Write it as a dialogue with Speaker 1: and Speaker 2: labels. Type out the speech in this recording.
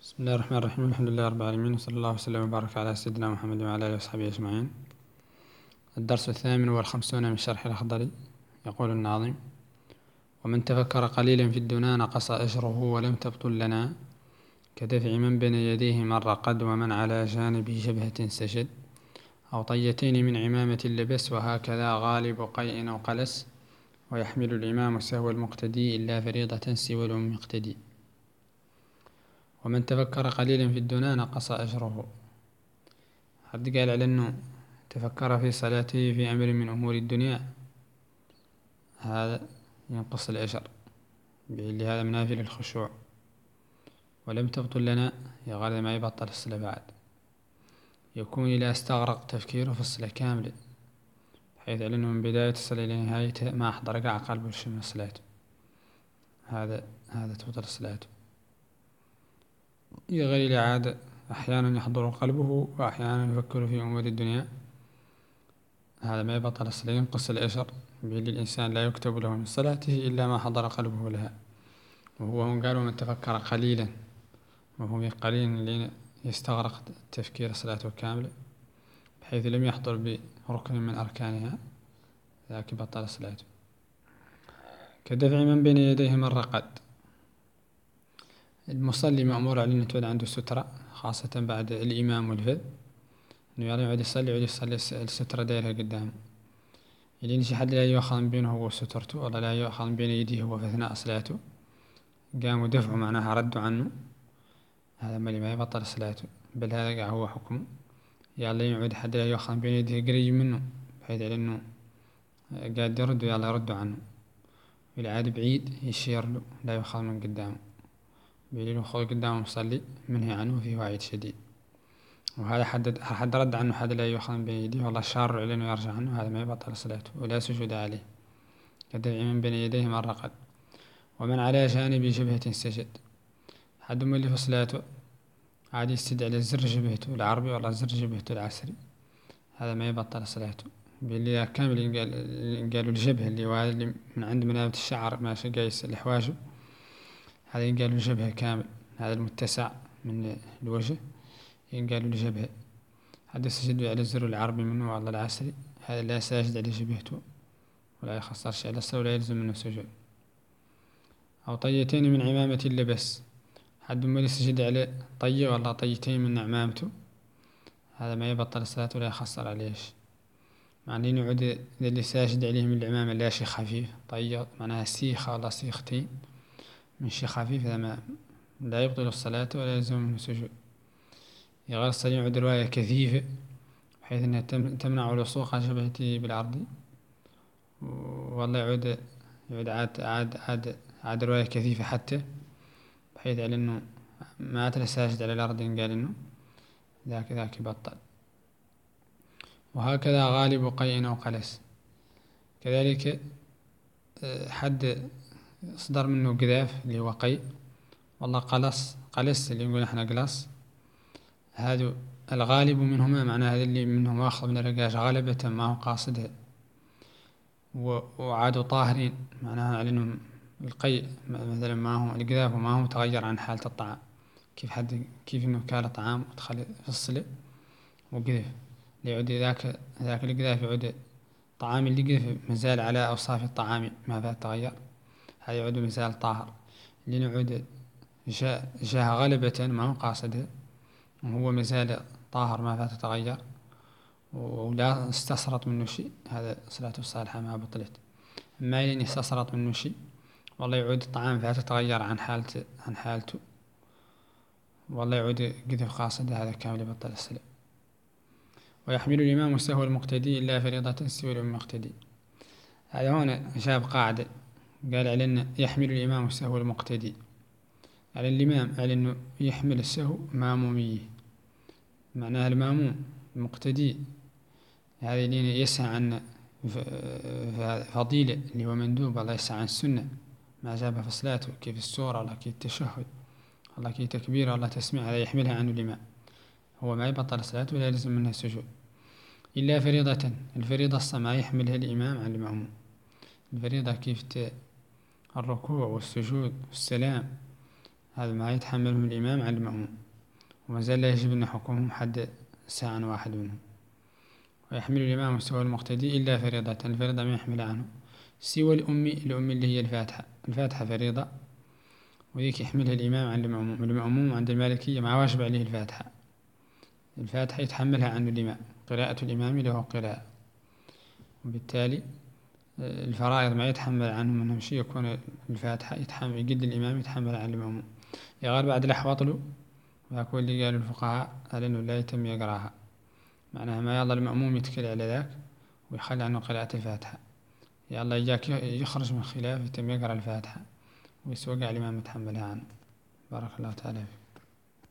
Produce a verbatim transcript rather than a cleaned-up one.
Speaker 1: بسم الله الرحمن الرحيم. الحمد لله رب العالمين، وصلى الله وسلم وبارك على سيدنا محمد وعلى آله وصحبه أجمعين. الدرس الثامن والخمسون من شرح الأخضر. يقول الناظم: ومن تفكر قليلا في الدنا نقص أجره ولم تبطل لنا، كدفع من بين يديه مر قد ومن على جانبه شبهة سجد، أو طيتين من عمامة لبس، وهكذا غالب قيء أو قلس، ويحمل الإمام سهو المقتدي إلا فريضة سوى المقتدي. ومن تفكر قليلا في الدنا نقص أجره. حد قال على أنه تفكر في صلاته في أمر من أمور الدنيا، هذا ينقص الأجر، لهذا منافي للخشوع. ولم تبطل لنا، يغالب ما يبطل الصلاة بعد، يكون إلى استغرق تفكيره في الصلاة كاملة، حيث أنه من بداية الصلاة إلى نهايتها ما أحضر قاع قلبه شيء من الصلاة، هذا هذا تبطل صلاته. يغير العادة، أحيانا يحضر قلبه وأحيانا يفكر في أمور الدنيا، هذا ما يبطل الصلاة، ينقص الأجر، بل الإنسان لا يكتب له من صلاته إلا ما حضر قلبه لها. وهو هم قالوا من تفكر قليلا، وهو قليل اللي يستغرق تفكير صلاته كاملة بحيث لم يحضر بركن من أركانها، ذاك بطل صلاته. كدفع من بين يديه مر قد. المصلي مأمور عليه أن تكون عنده سترة، خاصة بعد الإمام والفذ، إنه يعني يقعد يصلي يقعد يصلي السترة دايرها قدامه، يلين شي حد لا يؤخذ من بينه هو وسترته، ولا لا يؤخذ من بين يديه هو في أثناء صلاته، قاموا دفعوا معناها ردوا عنه، هذا ما ما يبطل صلاته، بل هذا هو حكمه. يلا يعود حد لا يؤخذ من بين يديه قريب منه، بحيث على إنه قاعد يرد يلا يردوا عنه، والعاد بعيد يشير له لا يؤخذ من قدامه، بيلين خذ قدامه مصلي منهي عنه فيه وعيد شديد. وهذا حد حد رد عنه حد لا يؤخذ من بين يديه والله شار عليه إنه يرجع عنه، هذا ما يبطل صلاته ولا سجود عليه، كدفع من بين يديه مر قد. ومن على جانبه شبهة سجد، حد من اللي في صلاته عادي يستدعي على زر جبهته العربي ولا زر جبهته العسري، هذا ما يبطل صلاته، باللي كامل قالوا الجبهة اللي هو اللي من عند منابت الشعر ماشي قايس الحواجب، هذا ينقالوا الجبهة كامل، هذا المتسع من الوجه ينقالوا الجبهة. حد يسجد على الزر العربي منه ولا العسري، هذا لا ساجد على جبهته ولا يخسرش على الصلاة ولا يلزم منه سجود. أو طيتين من عمامة لبس، حد ما يسجد على طية ولا طيتين من عمامته، هذا ما يبطل الصلاة ولا يخسر عليهش، معنى إنه يعود اللي ساجد عليه من العمامة لا شي خفيف طية معناها سيخة ولا سيختين من شي خفيف، هذا ما لا يبطل الصلاة ولا يلزم منه سجود. يغير الصلاة يعود رواية كثيفة بحيث أنها تمنع لصوق شبهته بالعرض، والله يعود يعود عاد عاد عاد عاد رواية كثيفة حتى بحيث على أنه ما أترى ساجد على الأرض قال أنه ذاك ذاك يبطل. وهكذا غالب قيء أو قلس، كذلك حد صدر منه قذاف اللي هو قيء، والله قلص قلس اللي يقول احنا قلص، هذا الغالب منهما معناه هذا اللي منهم واخذ من الرقاش غالبة ما هو قاصدها، وعادوا طاهرين معناها على انه القيء مثلا ما هو القذاف وما هو متغير عن حالة الطعام، كيف حد كيف انه كان طعام ودخل في الصلة وقذف ليعود ذاك ذاك القذاف يعود طعام اللي قذف مازال على أوصاف الطعام ما فات تغير، هذا يعود مازال طاهر، اللي نعود جاء جاء غلبة ما هو قاصده وهو مازال طاهر ما فات تغير ولا استصرت منه شيء، هذا صلاته الصالحة ما بطلت. أما إن استصرت منه شيء والله يعود الطعام فات تغير عن حالته عن حالته والله يعود قذف قاصده، هذا كامل يبطل الصلاة. ويحمل الإمام سهو المقتدي إلا فريضة سوى المقتدي، هذا هنا جاب قاعدة قال على أن يحمل الإمام سهو المقتدي، على الإمام على أنه يحمل السهو ماموميه، معناها الماموم المقتدي هذا اللي يسعى عن فضيلة اللي هو مندوب، الله يسعى عن السنة ما جابها في صلاته كيف السورة ولا كيف التشهد ولا كيف تكبير ولا تسميع، هذا يحملها عنه الإمام، هو ما يبطل صلاته ولا يلزم منها السجود. إلا فريضة، الفريضة الصلاة يحملها الإمام عن المأموم، الفريضة كيف الركوع والسجود والسلام هذا ما يتحملهم الإمام عن المأموم، وما زال لا يجب أن يحكمهم حد ساعة واحد منهم. ويحمل الإمام مستوى المقتدي إلا فريضة، الفريضة ما يحمل عنه سوى الأمي، الأمي اللي هي الفاتحة، الفاتحة فريضة وذيك يحملها الإمام عن المأموم. المأموم عند المالكية ما واجب عليه الفاتحة، الفاتحة يتحملها عن الإمام، قراءة الإمام له قراءة، وبالتالي الفرائض ما يتحمل عنه منهم شيء، يكون الفاتحة يتحمل يقد الإمام يتحمل عن المأموم. يغال بعد الأحوط له، ويكون اللي قالوا الفقهاء قال إنه لا يتم يقراها، معناها ما يلا المأموم يتكل على ذاك ويخلي عنه قراءة الفاتحة، يلا يجاك يخرج من خلاف يتم يقرأ الفاتحة ويسوق على الإمام يتحملها عنه. بارك الله تعالى فيك.